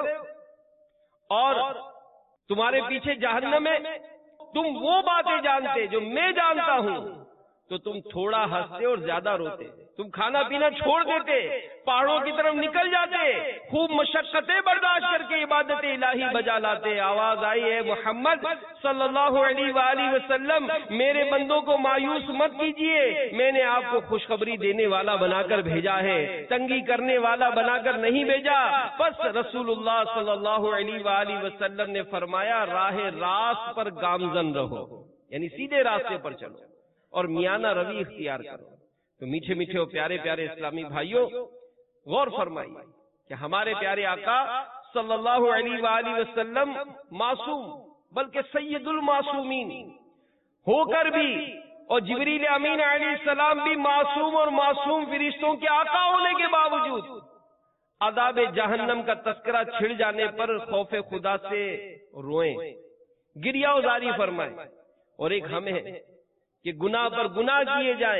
ہو اور تمہارے پیچھے جہنم ہے، تم وہ باتیں جانتے جو میں جانتا ہوں تو تم تھوڑا ہنستے اور زیادہ روتے، تم کھانا پینا چھوڑ دیتے، پہاڑوں کی طرف نکل جاتے، خوب مشقتیں برداشت کر کے عبادت الہی بجا لاتے۔ آواز آئی، اے محمد صلی اللہ علیہ وآلہ وسلم، میرے بندوں کو مایوس مت کیجیے، میں نے آپ کو خوشخبری دینے والا بنا کر بھیجا ہے، تنگی کرنے والا بنا کر نہیں بھیجا۔ بس رسول اللہ صلی اللہ علیہ وآلہ وسلم نے فرمایا، راہ راست پر گامزن رہو، یعنی سیدھے راستے پر چلو اور میانہ روی اختیار کرو۔ تو میٹھے میٹھے اور پیارے پیارے اسلامی بھائیوں، غور فرمائیے کہ ہمارے پیارے آقا صلی اللہ علیہ وآلہ وسلم معصوم بلکہ سید المعصومین ہو کر بھی، اور جبریل امین علیہ السلام بھی معصوم اور معصوم فرشتوں کے آقا ہونے کے باوجود عذاب جہنم کا تذکرہ چھڑ جانے پر خوف خدا سے روئیں، گریہ ازاری فرمائیں۔ اور ایک ہمیں ہے کہ گناہ پر گناہ کیے جائیں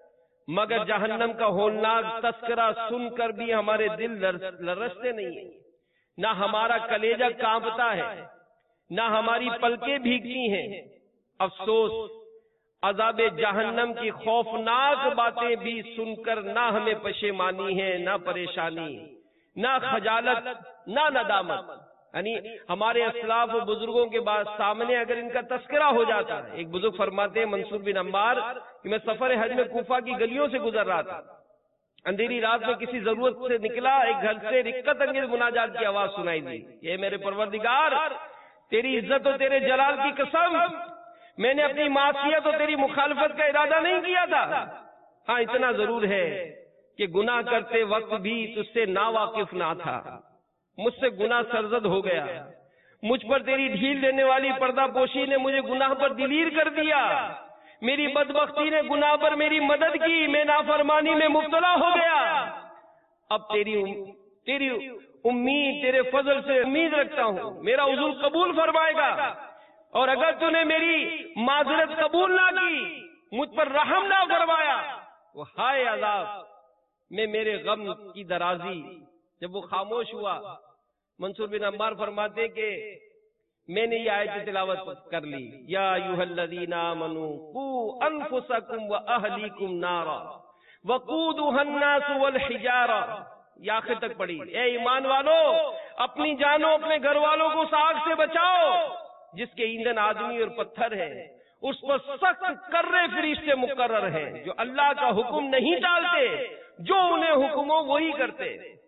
مگر جہنم کا ہولناک تذکرہ سن کر بھی ہمارے دل لرزتے نہیں ہیں، نہ ہمارا کلیجہ کانپتا ہے، نہ ہماری پلکیں بھیگتی ہیں۔ افسوس، عذاب جہنم کی خوفناک باتیں بھی سن کر نہ ہمیں پشیمانی ہے، نہ پریشانی، نہ خجالت، نہ ندامت۔ یعنی ہمارے اسلاف و بزرگوں کے بعد سامنے اگر ان کا تذکرہ ہو جاتا ہے، ایک بزرگ فرماتے ہیں منصور بن عمار کہ میں سفر حج میں کوفہ کی گلیوں سے گزر رہا تھا، اندھیری رات میں کسی ضرورت سے نکلا، ایک گھر سے رقت انگیز مناجات کی آواز سنائی دی، یہ میرے پروردگار تیری عزت و تیرے جلال کی قسم، میں نے اپنی معصیت اور تیری مخالفت کا ارادہ نہیں کیا تھا، ہاں اتنا ضرور ہے کہ گناہ کرتے وقت بھی تجھ سے نا واقف نہ تھا، مجھ سے گناہ سرزد ہو گیا، مجھ پر تیری ڈھیل دینے والی پردہ پوشی نے مجھے گناہ پر دلیر کر دیا، میری بدبختی نے گناہ پر میری مدد کی، میں نافرمانی میں مبتلا ہو گیا۔ اب تیری امید، تیرے فضل سے امید رکھتا ہوں میرا عذر قبول فرمائے گا، اور اگر تو نے میری معذرت قبول نہ کی، مجھ پر رحم نہ فرمایا، وہ ہائے عذاب میں میرے غم کی درازی۔ جب وہ خاموش ہوا، منصور بن عمار فرماتے کہ میں نے یہ آیت تلاوت کر لی، یا ایھا الذین آمنوا قوا انفسکم واہلیکم نارا وقودھا الناس والحجارہ، یہ آخر تک پڑھی، اے ایمان والو اپنی جانوں اپنے گھر والوں کو اس آگ سے بچاؤ جس کے ایندھن آدمی اور پتھر ہے، اس پر سخت کرے فرشتے مقرر ہیں جو اللہ کا حکم نہیں ٹالتے، جو انہیں حکم ہو وہی کرتے۔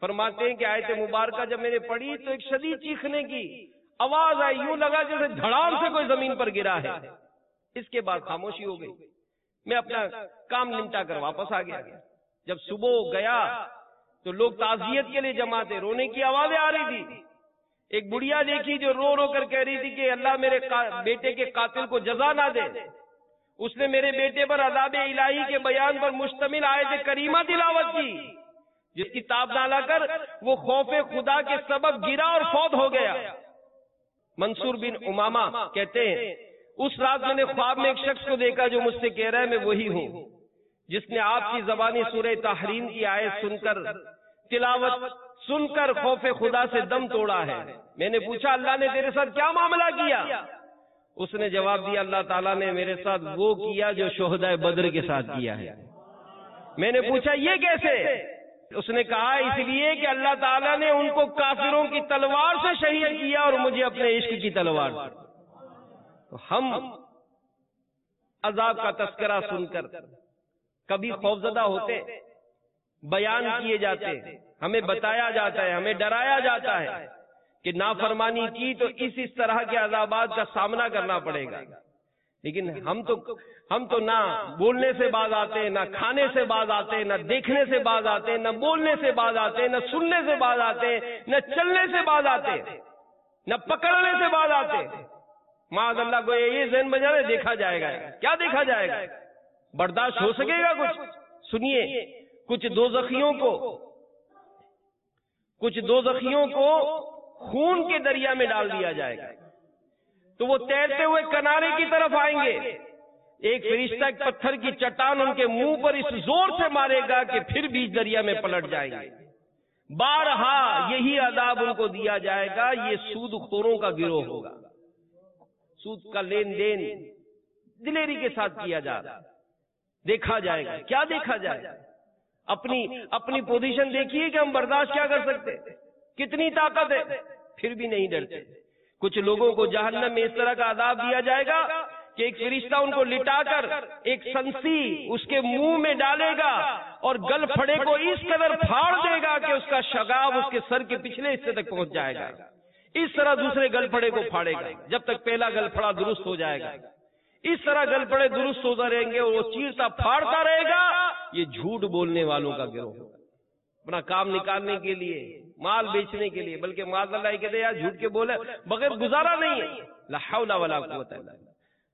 فرماتے ہیں کہ آیت مبارکہ جب میں نے پڑھی تو ایک شدید چیخنے کی آواز آئی، یوں لگا جیسے دھڑام سے کوئی زمین پر گرا ہے۔ اس کے بعد خاموشی ہو گئی۔ میں اپنا کام نمٹا کر واپس آ گیا۔ جب صبح گیا تو لوگ تعزیت کے لیے جمع تھے، رونے کی آوازیں آ رہی تھی۔ ایک بڑھیا دیکھی جو رو رو کر کہہ رہی تھی کہ اللہ میرے بیٹے کے قاتل کو جزا نہ دے۔ اس نے میرے بیٹے پر عذاب الہی کے بیان پر مشتمل آیت کریمہ تلاوت کی، جس کی تاب نہ لا کر وہ خوف خدا کے سبب گرا اور فوت ہو گیا۔ منصور بن امامہ کہتے ہیں اس رات میں نے خواب میں ایک شخص کو دیکھا جو مجھ سے کہہ رہا ہے میں وہی ہوں جس نے آپ کی زبانی سورہ تحریم کی آیت سن کر تلاوت سن کر خوف خدا سے دم توڑا ہے۔ میں نے پوچھا اللہ نے تیرے ساتھ کیا معاملہ کیا؟ اس نے جواب دیا اللہ تعالیٰ نے میرے ساتھ وہ کیا جو شہدائے بدر کے ساتھ کیا ہے۔ میں نے پوچھا یہ کیسے؟ اس نے کہا اس لیے کہ اللہ تعالیٰ نے ان کو کافروں کی تلوار سے شہید کیا اور مجھے اپنے عشق کی تلوار سے۔ تو ہم عذاب کا تذکرہ سن کر کبھی خوفزدہ ہوتے، بیان کیے جاتے، ہمیں بتایا جاتا ہے، ہمیں ڈرایا جاتا ہے کہ نافرمانی کی تو اس طرح کے عذابات کا سامنا کرنا پڑے گا، لیکن ہم تو نہ بولنے سے باز آتے، نہ کھانے سے باز آتے، نہ دیکھنے سے باز آتے، نہ بولنے سے باز آتے، نہ سننے سے باز آتے، نہ چلنے سے باز آتے، نہ پکڑنے سے باز آتے۔ معاذ اللہ کو یہ ذہن بنا رہے دیکھا جائے گا، کیا دیکھا جائے گا؟ برداشت ہو سکے گا کچھ؟ سنیے، کچھ دوزخیوں کو خون کے دریا میں ڈال دیا جائے گا تو وہ تیرتے ہوئے کنارے کی طرف آئیں گے۔ ایک فرشتہ ایک پتھر کی چٹان ان کے منہ پر اس زور سے مارے گا کہ پھر بیچ دریا میں پلٹ جائیں گے۔ بارہا یہی عذاب ان کو دیا جائے گا۔ یہ سود خوروں کا گروہ ہوگا، سود کا لین دین دلیری کے ساتھ کیا جا رہا، دیکھا جائے گا۔ کیا دیکھا جائے گا؟ اپنی پوزیشن دیکھیے کہ ہم برداشت کیا کر سکتے، کتنی طاقت ہے، پھر بھی نہیں ڈرتے۔ کچھ لوگوں کو جہنم میں اس طرح کا عذاب دیا جائے گا کہ ایک فرشتہ ان کو لٹا کر ایک سنسی اس کے منہ میں ڈالے گا اور گل پھڑے کو اس قدر پھاڑ دے گا کہ اس کا شگاف اس کے سر کے پچھلے حصے تک پہنچ جائے گا۔ اس طرح دوسرے گل پھڑے کو پھاڑے گا جب تک پہلا گل پھڑا درست ہو جائے گا۔ اس طرح گل پھڑے درست ہوتا رہیں گے اور وہ چیرتا پھاڑتا رہے گا۔ یہ جھوٹ بولنے والوں کا گروہ ہوگا، اپنا کام نکالنے کے لیے، مال بیچنے کے لیے، بلکہ معاذ اللہ کہتے ہیں یار جھوٹ کے بولے بغیر گزارا نہیں ہے، لا حول ولا قوت الا باللہ۔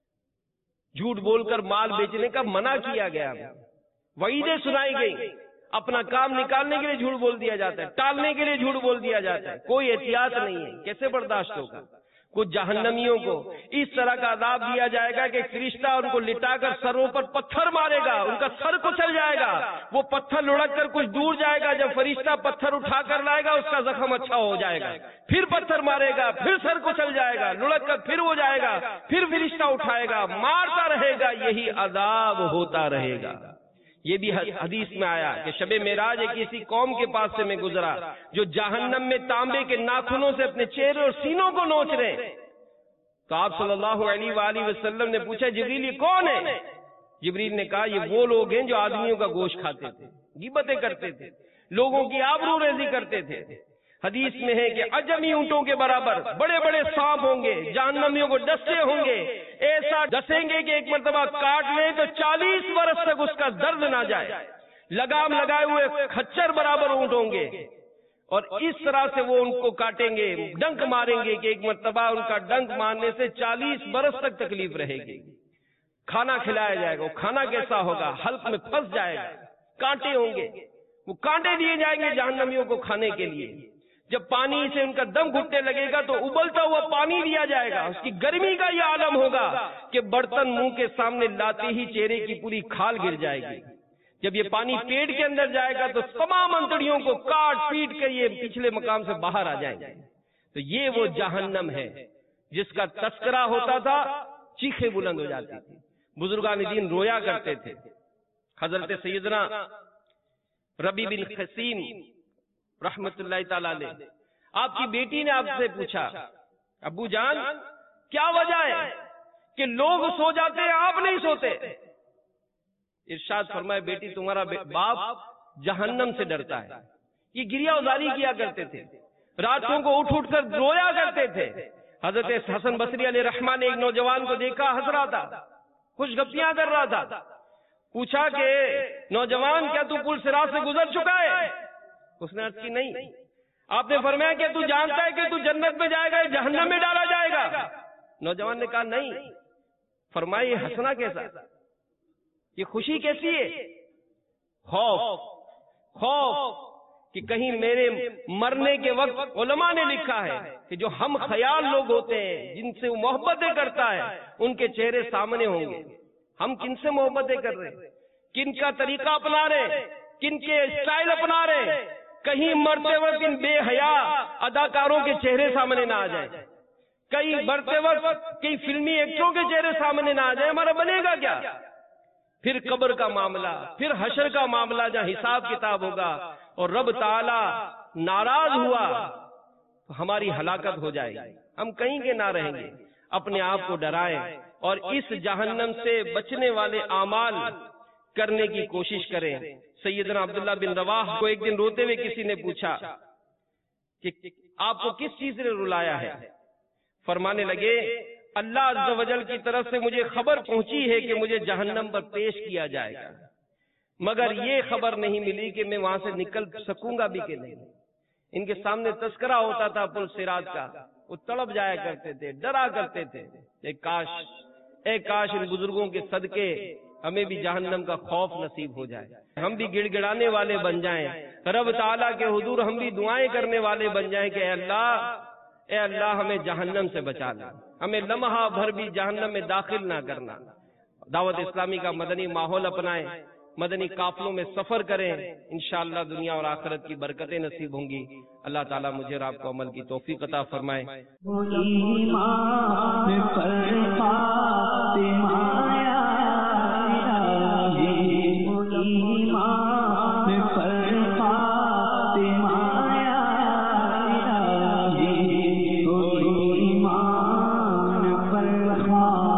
جھوٹ بول کر مال بیچنے کا منع کیا گیا، وعیدیں سنائی گئی۔ اپنا کام نکالنے کے لیے جھوٹ بول دیا جاتا ہے، ٹالنے کے لیے جھوٹ بول دیا جاتا ہے، کوئی احتیاط نہیں ہے، کیسے برداشت ہوگا؟ کچھ جہنمیوں کو اس طرح کا عذاب دیا جائے گا کہ فرشتہ ان کو لٹا کر سروں پر پتھر مارے گا، ان کا سر کچل جائے گا، وہ پتھر لڑک کر کچھ دور جائے گا، جب فرشتہ پتھر اٹھا کر لائے گا اس کا زخم اچھا ہو جائے گا، پھر پتھر مارے گا، پھر سر کچل جائے گا، لڑک کر پھر وہ جائے گا، پھر فرشتہ اٹھائے گا، مارتا رہے گا، یہی عذاب ہوتا رہے گا۔ یہ بھی حدیث میں آیا کہ شب معراج ایک کسی قوم کے پاس سے میں گزرا جو جہنم میں تانبے کے ناخنوں سے اپنے چہرے اور سینوں کو نوچ رہے۔ تو آپ صلی اللہ علیہ وآلہ وسلم نے پوچھا جبریل یہ کون ہے؟ جبریل نے کہا یہ وہ لوگ ہیں جو آدمیوں کا گوشت کھاتے تھے، غیبتیں کرتے تھے، لوگوں کی آبرو ریزی کرتے تھے۔ حدیث میں ہے کہ عجمی اونٹوں کے برابر بڑے بڑے سانپ ہوں گے، جہنمیوں کو ڈسے ہوں گے، ایسا ڈسیں گے کہ ایک مرتبہ کاٹ لیں تو 40 برس تک اس کا درد نہ جائے۔ لگام لگائے ہوئے کھچر برابر اونٹ ہوں گے اور اس طرح سے وہ ان کو کاٹیں گے، ڈنک ماریں گے کہ ایک مرتبہ ان کا ڈنک مارنے سے 40 برس تک تکلیف رہے گی۔ کھانا کھلایا جائے گا، وہ کھانا کیسا ہوگا؟ حلق میں پھنس جائے گا، کانٹے ہوں گے، وہ کانٹے دیے جائیں گے جہنمیوں کو کھانے کے لیے۔ جب پانی سے ان کا دم گھٹنے لگے گا تو ابلتا ہوا پانی دیا جائے گا، اس کی گرمی کا یہ عالم ہوگا کہ برتن منہ کے سامنے لاتے ہی چہرے کی پوری کھال گر جائے گی۔ جب یہ پانی پیٹ کے اندر جائے گا تو تمام انتڑیوں کو کاٹ پیٹ کر یہ پچھلے مقام سے باہر آ جائیں گے۔ تو یہ وہ جہنم ہے جس کا تذکرہ ہوتا تھا، چیخیں بلند ہو جاتی تھی، بزرگان دین رویا کرتے تھے۔ حضرت سیدنا ربی بن خسیم رحمت اللہ تعالی علیہ، آپ کی بیٹی نے آپ سے پوچھا ابو جان کیا وجہ ہے کہ لوگ سو جاتے ہیں آپ نہیں سوتے؟ ارشاد فرمائے بیٹی تمہارا باپ جہنم سے ڈرتا ہے، یہ گریہ ازاری کیا کرتے تھے، راتوں کو اٹھ اٹھ کر رویا کرتے تھے۔ حضرت حسن بصری علیہ رحمہ نے ایک نوجوان کو دیکھا، ہنس رہا تھا، کچھ گپیاں کر رہا تھا۔ پوچھا کہ نوجوان کیا تو پل صراط سے گزر چکا ہے؟ اس نے عرض کی نہیں۔ آپ نے فرمایا کہ تو جانتا ہے کہ تو جنت میں جائے گا یا جہنم میں ڈالا جائے گا؟ نوجوان نے کہا نہیں۔ فرمایا یہ ہنسنا کیسا، یہ خوشی کیسی ہے؟ خوف کہ کہیں میرے مرنے کے وقت علماء نے لکھا ہے کہ جو ہم خیال لوگ ہوتے ہیں، جن سے وہ محبتیں کرتا ہے، ان کے چہرے سامنے ہوں گے۔ ہم کن سے محبتیں کر رہے ہیں، کن کا طریقہ اپنا رہے ہیں، کن کے اسٹائل اپنا رہے ہیں، کہیں مرتے وقت ان بے حیا اداکاروں کے چہرے سامنے نہ آ جائیں، کہیں مرتے وقت کئی فلمی ایکٹروں کے چہرے سامنے نہ آ جائیں، ہمارا بنے گا کیا؟ پھر قبر کا معاملہ، پھر حشر کا معاملہ جہاں حساب کتاب ہوگا اور رب تعالی ناراض ہوا تو ہماری ہلاکت ہو جائے گی، ہم کہیں کے نہ رہیں گے۔ اپنے آپ کو ڈرائیں اور اس جہنم سے بچنے والے اعمال کرنے کی کوشش کریں۔ سیدنا عبداللہ بن رواح کو ایک دن روتے ہوئے کسی نے پوچھا کہ آپ کو کس چیز نے رلایا ہے؟ فرمانے لگے اللہ عز و جل کی طرف سے مجھے خبر پہنچی ہے کہ مجھے جہنم پر پیش کیا جائے گا، مگر یہ خبر نہیں ملی کہ میں وہاں سے نکل سکوں گا بھی کہ نہیں۔ ان کے سامنے تذکرہ ہوتا تھا پل صراط کا، وہ تڑپ جایا کرتے تھے، ڈرا کرتے تھے، اے کاش ان بزرگوں کے صدقے ہمیں بھی جہنم کا خوف نصیب ہو جائے، ہم بھی گڑ گڑانے والے بن جائیں، رب تعالیٰ کے حضور ہم بھی دعائیں کرنے والے بن جائیں کہ اے اللہ ہمیں جہنم سے بچا لے، ہمیں لمحہ بھر بھی جہنم میں داخل نہ کرنا۔ دعوت اسلامی کا مدنی ماحول اپنائیں، مدنی قافلوں میں سفر کریں، انشاءاللہ دنیا اور آخرت کی برکتیں نصیب ہوں گی۔ اللہ تعالیٰ مجھے اور آپ کو عمل کی توفیق عطا فرمائے۔ ایمان پر